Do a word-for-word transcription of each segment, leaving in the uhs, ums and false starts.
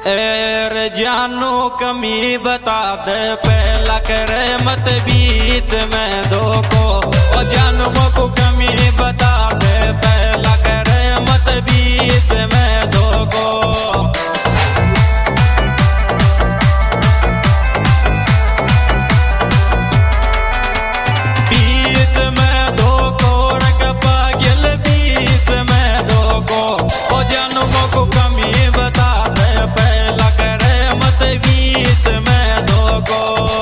एर जानू कमी बता दे पहला करे मत बीच में दो को ओ जानू को कमी बता दे पहला करे मत बीच में दो को बीच में दो को रख पागल बीच में दो को ओ जानू को कमी बता दे पहला करे मत बीच में दो को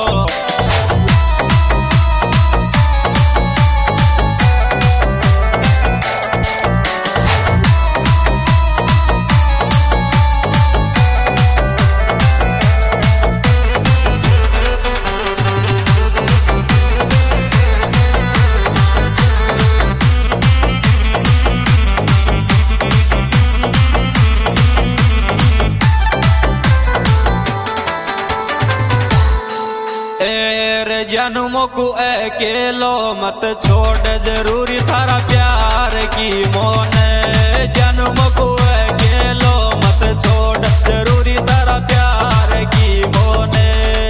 जानू मोकू अकेलो मत छोड़ जरूरी थारा प्यार की मोने जानू मोकू अकेलो मत छोड़ जरूरी थारा प्यार की मोने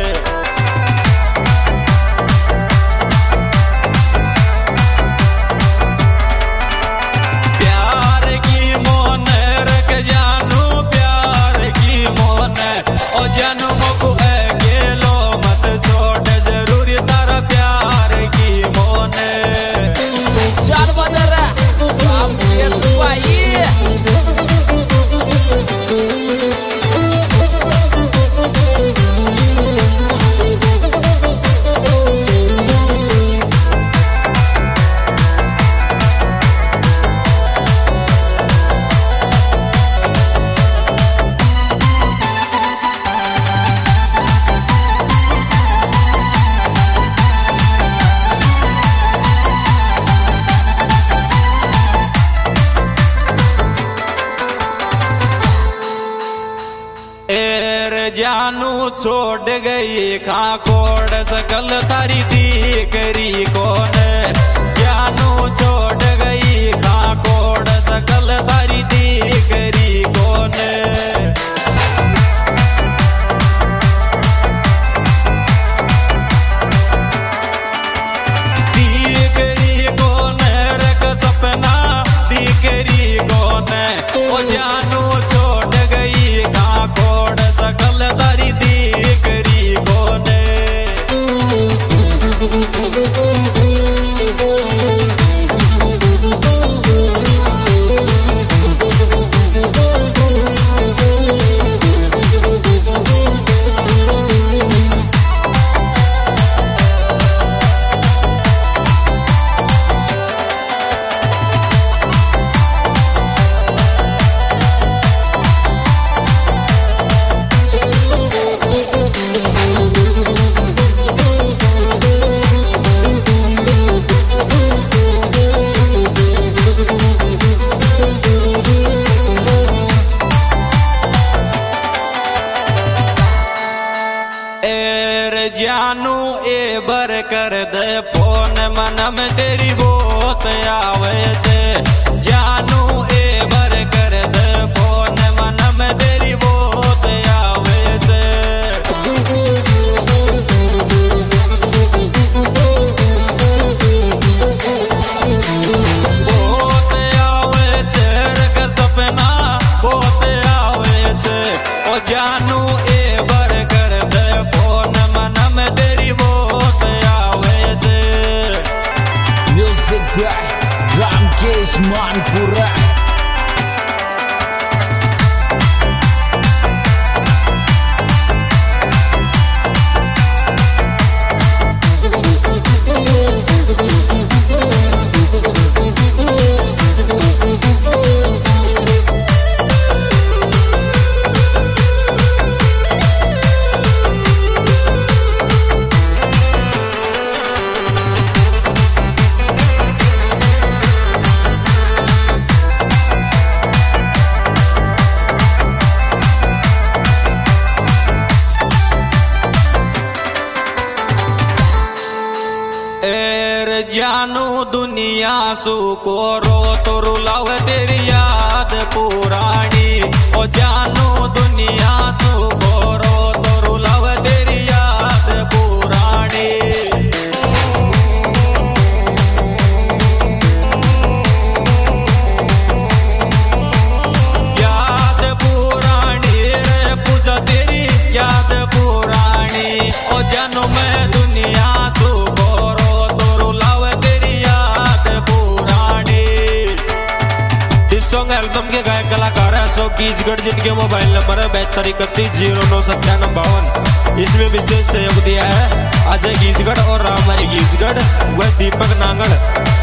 प्यार की मोने रख जानू प्यार की मोने ओ जानू मोकू अकेलो मत छोड़ जरूरी तारा प्यार की मोने चार बजे रे आप ये सुवाई जानू छोड़ गई खा कोड़ सकल तारी दीकरी कौन जानू छोड़ गई खा कोड़ सकल तारी दीकरी कौन दीकरी कौन रख सपना दीकरी कौन ओ जानू छोड़ गई खा कोड़ सकल तारी दीकरी कौन जानू ए बर कर दे फोन मन में तेरी बोत आवे छे जानू ए बर कर दे फोन मन में तेरी बोत आवे छे बोत आवे छे रख सपना बोत आवे छे ओ जानू ए बर कर दे फोन मन में तेरी बोत आवे छे म्यूजिक बाय रामकेश मानपुरा जानू दुनिया सु को रो तो रुलावे तेरी याद पुरानी ओ जानू दुनिया सु कीचगढ़ जिनके मोबाइल नंबर है बहत्तर इकतीस जीरो नौ सत्तानवे बावन। इसमें विशेष सहयोग दिया है अजय कीचगढ़ और रामहरी कीचगढ़ व दीपक नांगड़।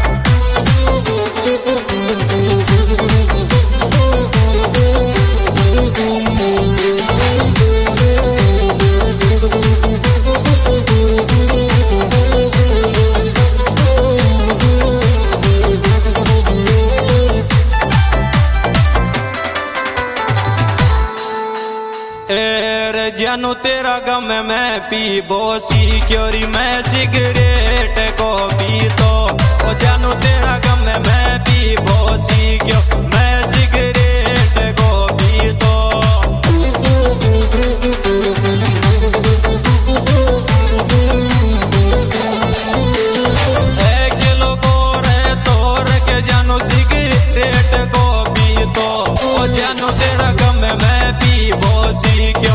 जानू तेरा गम मैं पी बोसी क्योरी मैं सिगरेट को पी तो ओ जानू तेरा गम मैं पी बोसी क्यों मैं सिगरेट को पी तो एक किलो गोरे तोड़ के जानू सिगरेट को पी तो ओ जानू तेरा गम मैं पी बोसी क्यों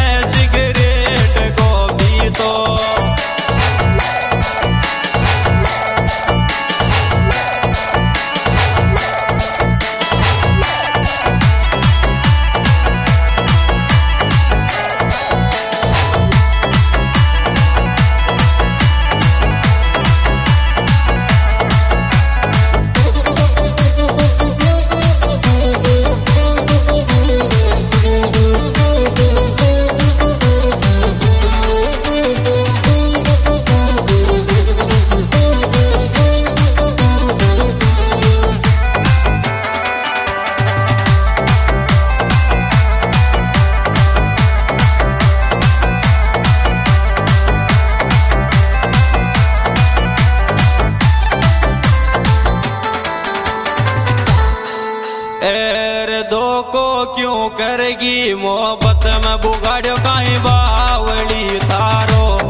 दो को क्यों करेगी मोहब्बत में बुगाड़ो कहीं बावली तारो।